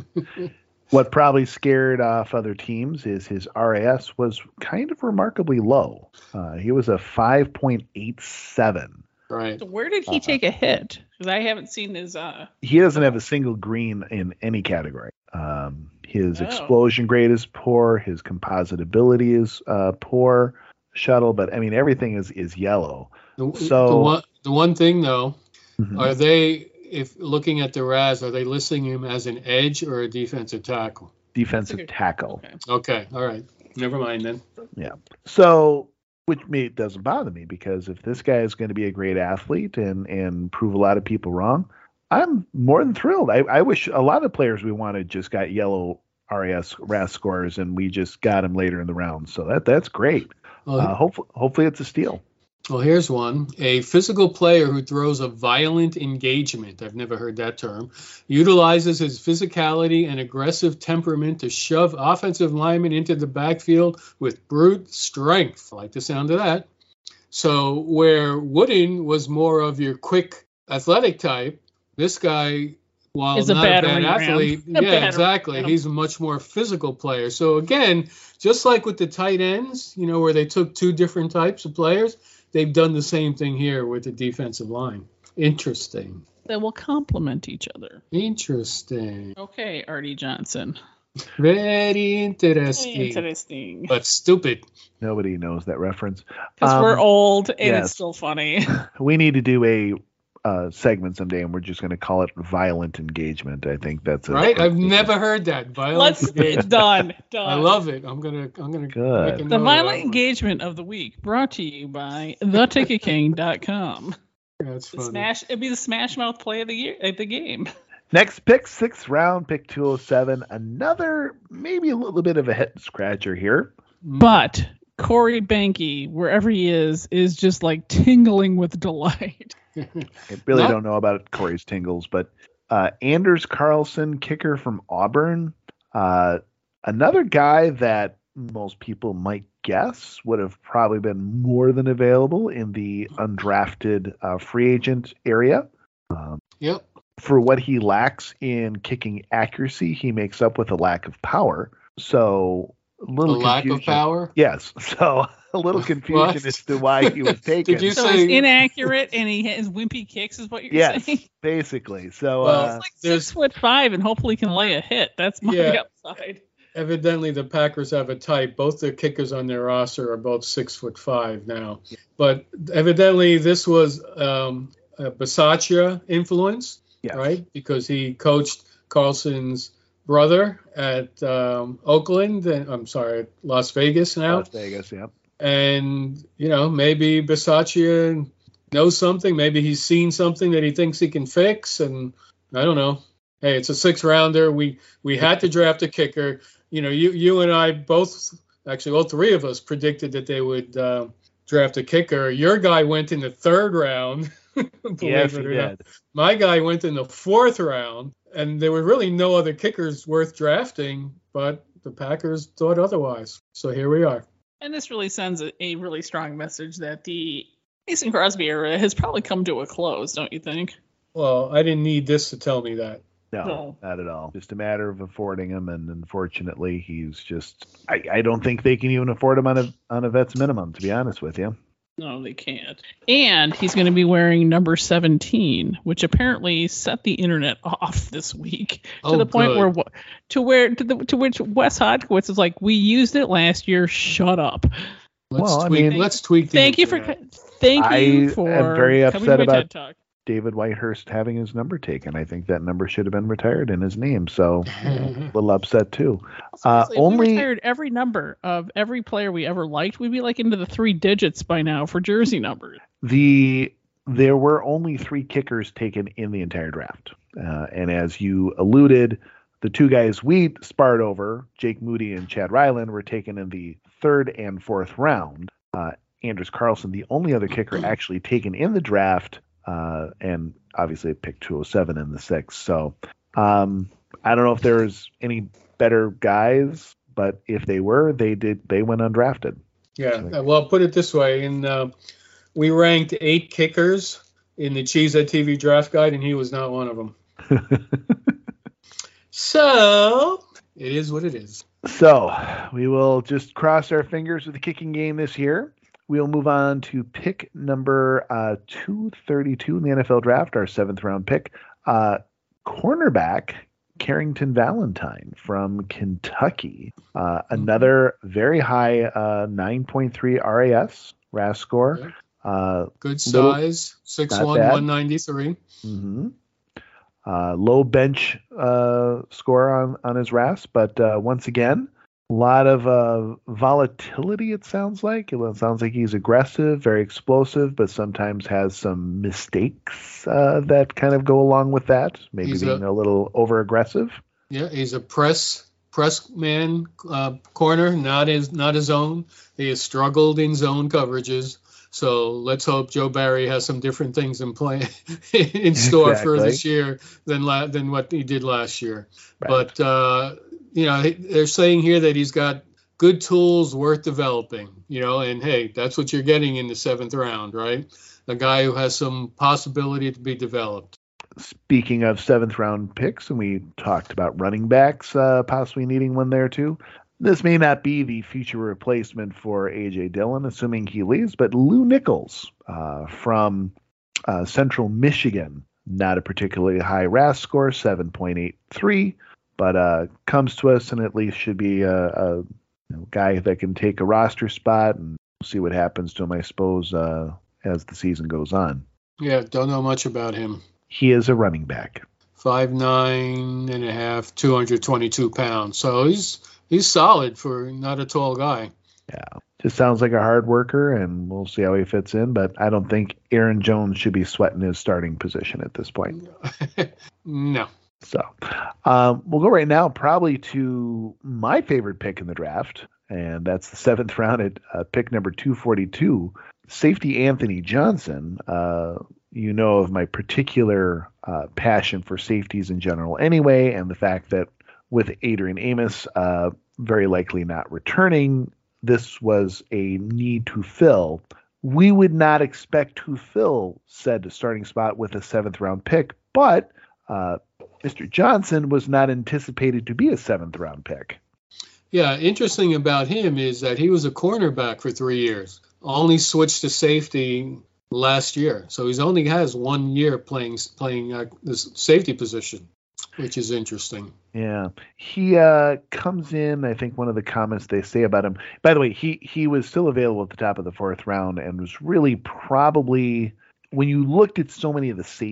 What probably scared off other teams is his R A S was kind of remarkably low. Uh, he was a five point eight seven. Right. So where did he Uh-huh. take a hit? Because I haven't seen his. Uh, He doesn't have a single green in any category. Um, his Oh. explosion grade is poor. His compositability is uh, poor. Shuttle, but I mean everything is is yellow. The, So- the one, the one thing though, Mhm. are they, if looking at the R A S, are they listing him as an edge or a defensive tackle? Defensive That's a good- tackle. okay. Okay. All right. Never mind then. So, which me doesn't bother me because if this guy is going to be a great athlete and and prove a lot of people wrong, I'm more than thrilled. I, I wish a lot of players we wanted just got yellow R A S R A S scores and we just got him later in the round. So that that's great. Well, Uh, hopefully, hopefully it's a steal. Well, here's one. A physical player who throws a violent engagement, I've never heard that term, utilizes his physicality and aggressive temperament to shove offensive linemen into the backfield with brute strength. I like the sound of that. So where Wooden was more of your quick athletic type, this guy, while Is a not a bad battering ram. athlete, A yeah, battering exactly. ram. He's a much more physical player. So again, just like with the tight ends, you know, where they took two different types of players, they've done the same thing here with the defensive line. Interesting. They will complement each other. Interesting. Okay, Artie Johnson. Very interesting. Interesting. But stupid. Nobody knows that reference. Because Um, we're old and yes. it's still funny. We need to do a uh, segment someday, and we're just going to call it violent engagement. I think that's a, Right? I've never heard that. Violent Let's engagement. done. Done. I love it. I'm gonna I'm gonna Good. make a The note of violent that one. engagement of the week brought to you by the ticket king dot com. That's The funny. smash it'd be the smash mouth play of the year at the game. Next pick, sixth round, pick two oh seven. Another maybe a little bit of a head scratcher here. But Corey Banky, wherever he is, is just like tingling with delight. I really Not- don't know about Corey's tingles, but uh, Anders Carlson, kicker from Auburn, uh, another guy that most people might guess would have probably been more than available in the undrafted uh, free agent area. Um, Yep. for what he lacks in kicking accuracy, he makes up with a lack of power. So a The little lack of confusion. power. Yes. So a little confusion What? as to why he was taken. Did you So say he's inaccurate and he has wimpy kicks, is what you're Yes, saying? basically. So Well, uh, He's like there's- six foot five and hopefully can lay a hit. That's my Yeah. upside. evidently the Packers have a type. Both the kickers on their roster are both six foot five now. But evidently this was um, a Bisaccia influence, yes. right? Because he coached Carlson's brother at um, Oakland, and I'm sorry, Las Vegas now. Las Vegas, yeah. And, you know, maybe Bisaccia knows something. Maybe he's seen something that he thinks he can fix. And I don't know. Hey, it's a six rounder. We we had to draft a kicker. You know, you you and I both, actually all three of us predicted that they would uh, draft a kicker. Your guy went in the third round. Believe Yes, it he or did. not. My guy went in the fourth round, and there were really no other kickers worth drafting, but the Packers thought otherwise. So here we are. And this really sends a, a really strong message that the Mason Crosby era has probably come to a close, don't you think? Well, I didn't need this to tell me that. No, No. not at all. Just a matter of affording him, and unfortunately, he's just. I, I don't think they can even afford him on a on a vet's minimum, to be honest with you. No, they can't. And he's going to be wearing number seventeen, which apparently set the internet off this week to Oh, the point good. where to where to the to which Wes Hodgkins is like, "We used it last year. Shut up." Let's Well, I tweak. mean- let's tweak. The Thank you for internet. thank I you for am very coming to upset my about- TED Talk. David Whitehurst having his number taken. I think that number should have been retired in his name. So a little upset too. Uh, Seriously, if we only retired every number of every player we ever liked, we'd be like into the three digits by now for jersey numbers. the there were only three kickers taken in the entire draft, uh, and as you alluded, the two guys we sparred over, Jake Moody and Chad Ryland, were taken in the third and fourth round. Uh, Anders Carlson, the only other kicker actually taken in the draft, uh, and obviously picked two oh seven in the sixth. So um, I don't know if there's any better guys, but if they were, they did. They went undrafted. Yeah. uh, Well, put it this way: in uh, we ranked eight kickers in the Cheesehead T V draft guide, and he was not one of them. So it is what it is. So we will just cross our fingers with the kicking game this year. We'll move on to pick number uh, two thirty-two in the N F L draft, our seventh round pick. Uh, cornerback Carrington Valentine from Kentucky. Uh, another very high uh, nine point three R A S, R A S score. Yeah. Uh, Good Little- size, six not one, bad. one ninety-three. mhm. Uh, low bench uh, score on, on his R A S, but uh, once again, a lot of uh, volatility, it sounds like. It sounds like he's aggressive, very explosive, but sometimes has some mistakes uh, that kind of go along with that, maybe He's being a- a, little over-aggressive. Yeah, he's a press press man uh, corner, not his not his own. He has struggled in zone coverages. So let's hope Joe Barry has some different things in play in store for Exactly. this year than la- than what he did last year. Right. But uh, you know, they're saying here that he's got good tools worth developing. You know, and hey, that's what you're getting in the seventh round, right? A guy who has some possibility to be developed. Speaking of seventh round picks, and we talked about running backs uh, possibly needing one there too. This may not be the future replacement for A J Dillon, assuming he leaves, but Lou Nichols uh, from uh, Central Michigan, not a particularly high R A S score, seven point eight three, but uh, comes to us and at least should be a, a you know, guy that can take a roster spot, and we'll see what happens to him, I suppose, uh, as the season goes on. Yeah, don't know much about him. He is a running back. Five nine and a half, two hundred twenty-two pounds. So he's he's solid for not a tall guy. Yeah, just sounds like a hard worker, and we'll see how he fits in. But I don't think Aaron Jones should be sweating his starting position at this point. No. So um, we'll go right now probably to my favorite pick in the draft, and that's the seventh round at uh, pick number two forty-two, safety Anthony Johnson. Uh, you know of my particular uh, passion for safeties in general anyway, and the fact that with Adrian Amos uh, very likely not returning, this was a need to fill. We would not expect to fill said starting spot with a seventh round pick, but uh, Mister Johnson was not anticipated to be a seventh round pick. Yeah, interesting about him is that he was a cornerback for three years. Only switched to safety last year, so he's only has one year playing playing uh, this safety position, which is interesting. Yeah, he uh, comes in. I think one of the comments they say about him. By the way, he he was still available at the top of the fourth round and was really probably, when you looked at so many of the safety,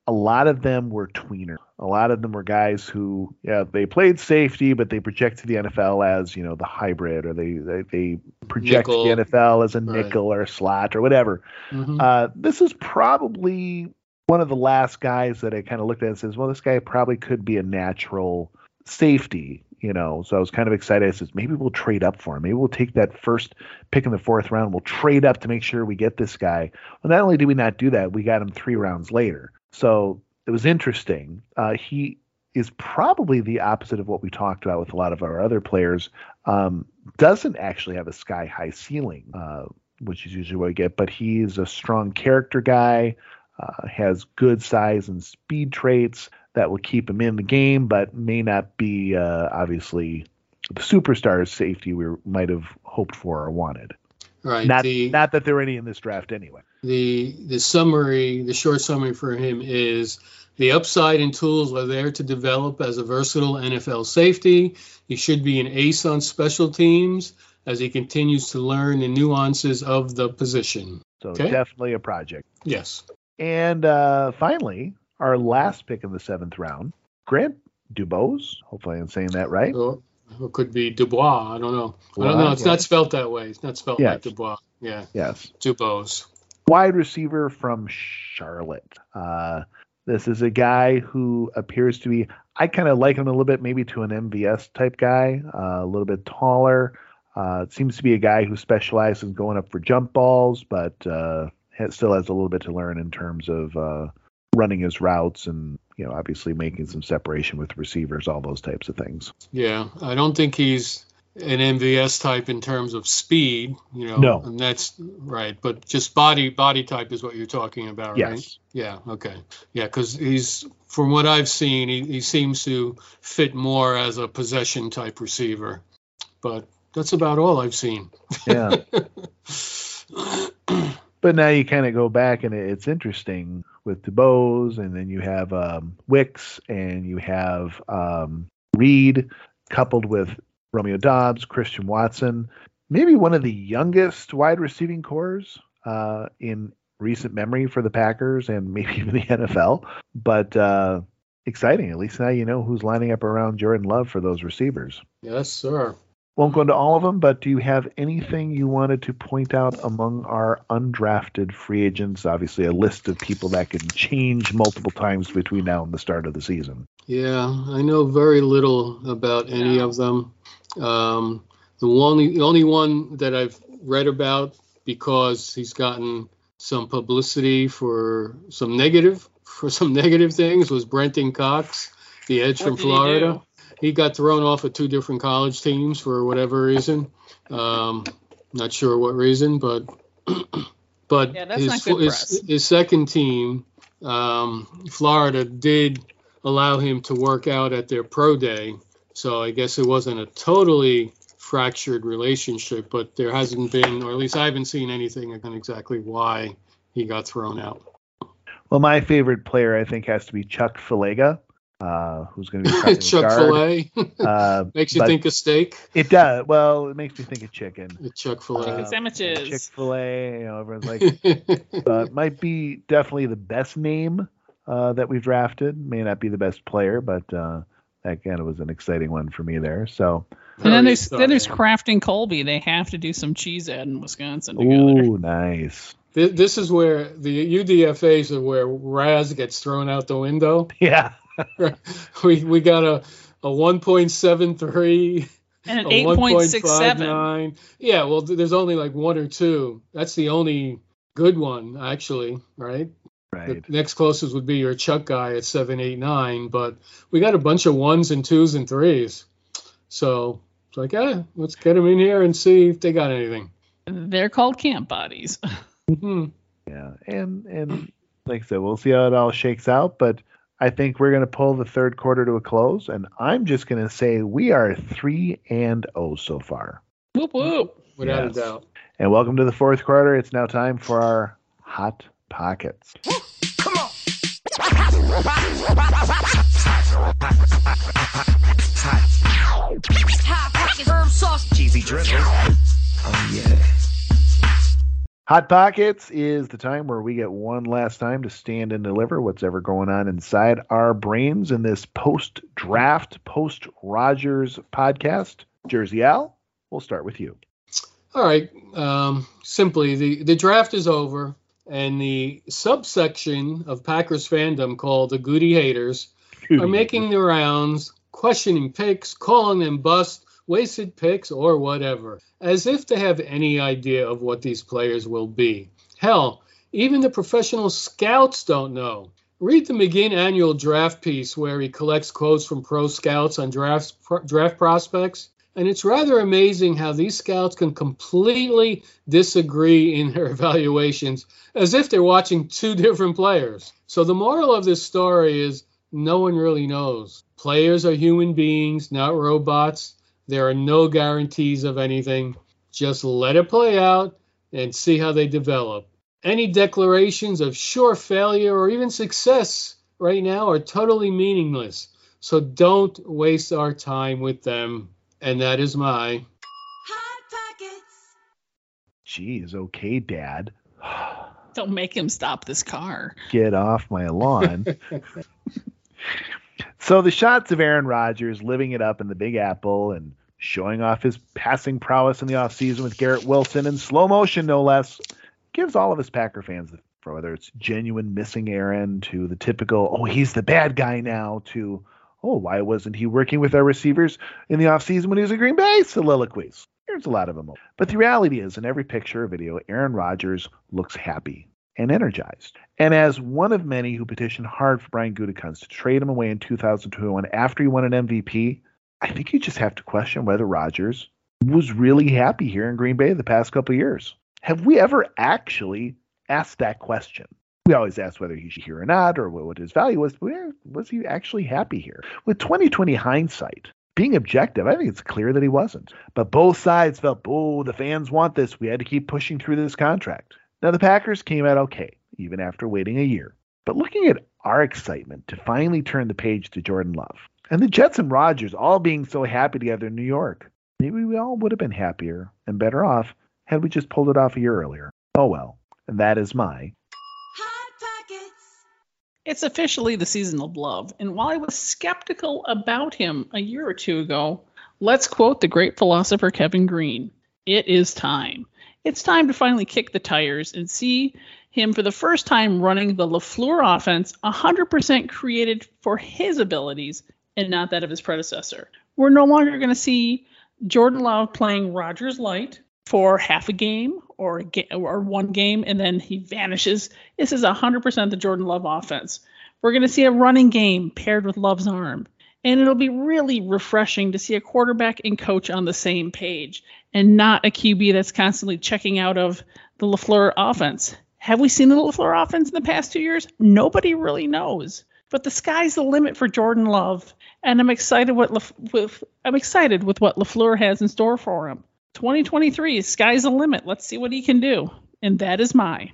a lot of them were tweener. A lot of them were guys who, yeah, they played safety, but they projected the N F L as, you know, the hybrid, or they they, they projected Nickel. the N F L as a Right. nickel or a slot or whatever. Mhm. Uh, this is probably one of the last guys that I kind of looked at and says, well, this guy probably could be a natural safety, you know. So I was kind of excited. I says, maybe we'll trade up for him. Maybe we'll take that first pick in the fourth round. We'll trade up to make sure we get this guy. Well, not only did we not do that, we got him three rounds later. So it was interesting. Uh, he is probably the opposite of what we talked about with a lot of our other players. Um, doesn't actually have a sky-high ceiling, uh, which is usually what we get, but he's a strong character guy, uh, has good size and speed traits that will keep him in the game, but may not be uh, obviously the superstar safety we might have hoped for or wanted. Right. Not, the, not that there were any in this draft anyway. the the summary, the short summary for him is the upside and tools are there to develop as a versatile N F L safety. He should be an ace on special teams as he continues to learn the nuances of the position. So Okay. definitely a project. Yes. And uh, finally, our last pick in the seventh round, Grant Dubose. Hopefully I'm saying that right. Or, or it could be Dubois. I don't know. I don't know. It's yeah. not spelled that way. It's not spelled Yes. like Dubois. Yeah. Yes. Dubose. Wide receiver from Charlotte. Uh, this is a guy who appears to be, I kind of like him a little bit, maybe to an M V S type guy, uh, a little bit taller. Uh, it seems to be a guy who specializes in going up for jump balls, but uh, has, still has a little bit to learn in terms of uh, running his routes and, you know, obviously making some separation with receivers, all those types of things. Yeah. I don't think he's an M V S type in terms of speed, you know. No. And that's right. But just body body type is what you're talking about, right? Yes. Yeah. Okay. Yeah. Because he's, from what I've seen, he, he seems to fit more as a possession type receiver. But that's about all I've seen. Yeah. But now you kind of go back and it's interesting with DuBose, and then you have um, Wicks, and you have um, Reed, coupled with Romeo Doubs, Christian Watson, maybe one of the youngest wide receiving cores uh, in recent memory for the Packers and maybe even the N F L. But uh, exciting. At least now you know who's lining up around Jordan Love for those receivers. Yes, sir. Won't go into all of them, but do you have anything you wanted to point out among our undrafted free agents? Obviously, a list of people that can change multiple times between now and the start of the season. Yeah, I know very little about any of them. Um, the only the only one that I've read about, because he's gotten some publicity for some negative for some negative things, was Brenton Cox, the edge What from did he Florida. do? He got thrown off of two different college teams for whatever reason. Um, not sure what reason, but but Yeah, that's his, not good his, press. his second team, um, Florida, did allow him to work out at their pro day. So I guess it wasn't a totally fractured relationship, but there hasn't been, or at least I haven't seen anything on exactly why he got thrown out. Well, my favorite player, I think, has to be Chuck Falega, uh, who's going to be starting at Chuck guard. Filet Uh, makes you but think of steak. It does. Well, it makes me think of chicken. Chuck Chicken Filet. sandwiches. Chick-fil-A, you know, everyone's like, uh, it might be definitely the best name uh, that we've drafted. May not be the best player, but uh, that kind of was an exciting one for me there. So, And then Very there's then there's exciting. Crafting Colby. They have to do some cheese ed in Wisconsin together. ooh, nice. Th- This is where the U D F As are where Raz gets thrown out the window. Yeah. we we got a a one point seven three, And an a eight point six seven. one point five nine. Yeah, well, th- there's only like one or two. That's the only good one, actually, right? Right. The next closest would be your Chuck guy at seven eight nine, but we got a bunch of ones and twos and threes. So it's like, eh, let's get them in here and see if they got anything. They're called camp bodies. Hmm. Yeah. And, and like I said, we'll see how it all shakes out, but I think we're going to pull the third quarter to a close, and I'm just going to say we are three and oh so far. Whoop whoop. Without Yes. a doubt. And welcome to the fourth quarter. It's now time for our Hot Pockets. Hot pocket herb sauce. Cheesy drizzle. Oh, yeah. Hot Pockets is the time where we get one last time to stand and deliver what's ever going on inside our brains in this post-draft, post-Rodgers podcast. Jersey Al, we'll start with you. All right. Um, simply, the, the draft is over, and the subsection of Packers fandom called the Goody Haters are making the rounds, questioning picks, calling them bust, wasted picks, or whatever, as if they have any idea of what these players will be. Hell, even the professional scouts don't know. Read the McGinn annual draft piece where he collects quotes from pro scouts on draft, draft prospects, and it's rather amazing how these scouts can completely disagree in their evaluations as if they're watching two different players. So the moral of this story is no one really knows. Players are human beings, not robots. There are no guarantees of anything. Just let it play out and see how they develop. Any declarations of sure failure or even success right now are totally meaningless. So don't waste our time with them. And that is my Hot Pockets. Jeez, okay, Dad. Don't make him stop this car. Get off my lawn. So the shots of Aaron Rodgers living it up in the Big Apple and showing off his passing prowess in the offseason with Garrett Wilson in slow motion, no less, gives all of us Packer fans, whether it's genuine missing Aaron to the typical, oh, he's the bad guy now, to, oh, why wasn't he working with our receivers in the offseason when he was in Green Bay? Soliloquies. There's a lot of them. But the reality is, in every picture or video, Aaron Rodgers looks happy and energized. And as one of many who petitioned hard for Brian Gutekunst to trade him away in two thousand twenty-one after he won an M V P, I think you just have to question whether Rodgers was really happy here in Green Bay the past couple of years. Have we ever actually asked that question? We always ask whether he should here or not, or what his value was. But was he actually happy here? With twenty twenty hindsight, being objective, I think it's clear that he wasn't. But both sides felt, oh, the fans want this. We had to keep pushing through this contract. Now, the Packers came out okay, even after waiting a year. But looking at our excitement to finally turn the page to Jordan Love, and the Jets and Rodgers all being so happy together in New York, maybe we all would have been happier and better off had we just pulled it off a year earlier. Oh well, and that is my Hot Pockets. It's officially the season of Love, and while I was skeptical about him a year or two ago, let's quote the great philosopher Kevin Green. It is time. It's time to finally kick the tires and see him for the first time running the LaFleur offense one hundred percent created for his abilities and not that of his predecessor. We're no longer going to see Jordan Love playing Rodgers light for half a game or a ga- or one game and then he vanishes. This is one hundred percent the Jordan Love offense. We're going to see a running game paired with Love's arm. And it'll be really refreshing to see a quarterback and coach on the same page and not a Q B that's constantly checking out of the LaFleur offense. Have we seen the LaFleur offense in the past two years? Nobody really knows. But the sky's the limit for Jordan Love, and I'm excited what La- with I'm excited with what LaFleur has in store for him. twenty twenty-three, sky's the limit. Let's see what he can do. And that is my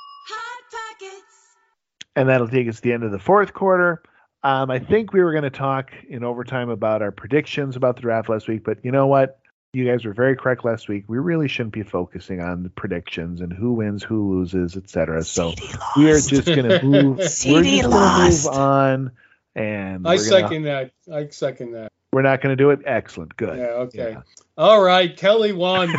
Hot Pockets. And that'll take us to the end of the fourth quarter. Um, I think we were going to talk in overtime about our predictions about the draft last week, but you know what? You guys were very correct last week. We really shouldn't be focusing on the predictions and who wins, who loses, et cetera. So we are just going to move. We're just going to move on, and I we're second gonna, that. I second that. We're not going to do it. Excellent. Good. Yeah, okay. Yeah. All right, Kelly won.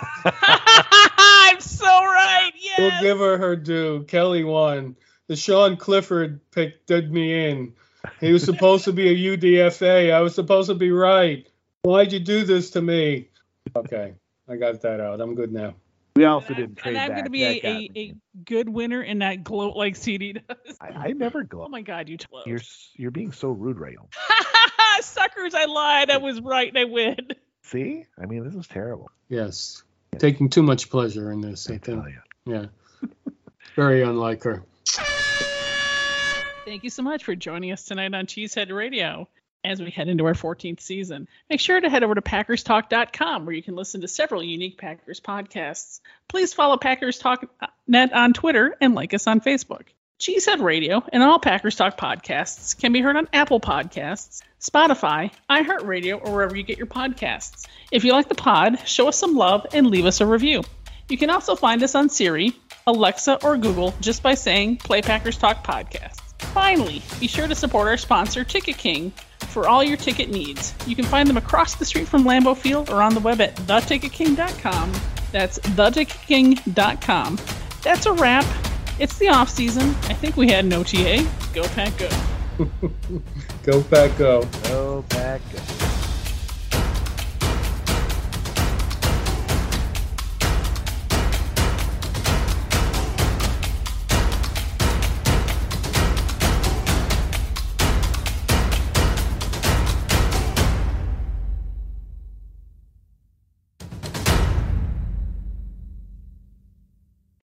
I'm so right. Yes. We'll give her her due. Kelly won. The Sean Clifford pick did me in. He was supposed to be a U D F A. I was supposed to be right. Why'd you do this to me? Okay, I got that out. I'm good now. We also didn't trade And I'm back. going to be That a, got a, me. a good winner and not gloat like C D does. I, I never glow. Oh my God, you gloat. You're you're being so rude, Rayo. Suckers, I lied. I was right and I win. See? I mean, this is terrible. Yes. Taking too much pleasure in this, I I think. tell you. Yeah. Very unlike her. Thank you so much for joining us tonight on Cheesehead Radio as we head into our fourteenth season. Make sure to head over to Packers Talk dot com where you can listen to several unique Packers podcasts. Please follow Packers Talk Net on Twitter and like us on Facebook. Cheesehead Radio and all Packers Talk podcasts can be heard on Apple Podcasts, Spotify, iHeartRadio, or wherever you get your podcasts. If you like the pod, show us some love and leave us a review. You can also find us on Siri, Alexa, or Google just by saying Play Packers Talk Podcast. Finally, be sure to support our sponsor, Ticket King, for all your ticket needs. You can find them across the street from Lambeau Field or on the web at the ticket king dot com. That's the ticket king dot com. That's a wrap. It's the off season. I think we had an O T A. Go Pack Go. Go Pack Go. Go Pack Go.